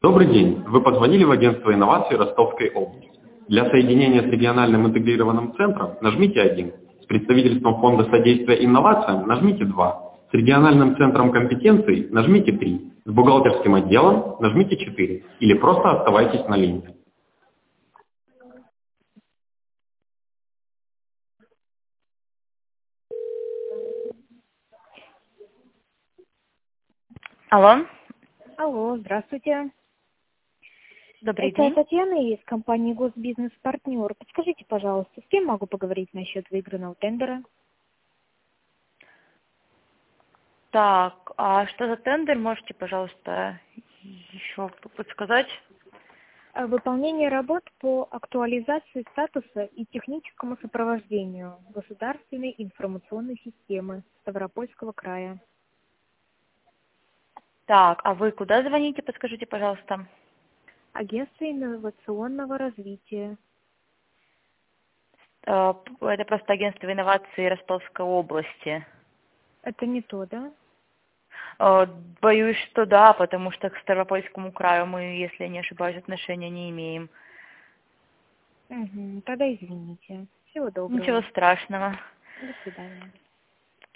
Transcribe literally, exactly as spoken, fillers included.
Добрый день. Вы позвонили в агентство инноваций Ростовской области. Для соединения с региональным интегрированным центром нажмите один. С представительством Фонда содействия инновациям нажмите два. С региональным центром компетенций нажмите три. С бухгалтерским отделом нажмите четыре. Или просто оставайтесь на линии. Алло, Алло, здравствуйте. добрый Это день. Татьяна из компании Госбизнес Партнер. Подскажите, пожалуйста, с кем могу поговорить насчет выигранного тендера? Так, а что за тендер? Можете, пожалуйста, еще подсказать? Э, Выполнение работ по актуализации статуса и техническому сопровождению государственной информационной системы Ставропольского края. Так, а вы куда звоните? Подскажите, пожалуйста. Агентство инновационного развития. Э, Это просто агентство инноваций Ростовской области. Это не то, да? Э, Боюсь, что да, потому что к Ставропольскому краю мы, если я не ошибаюсь, отношения не имеем. Угу, тогда извините. Всего Ничего доброго. страшного. До свидания.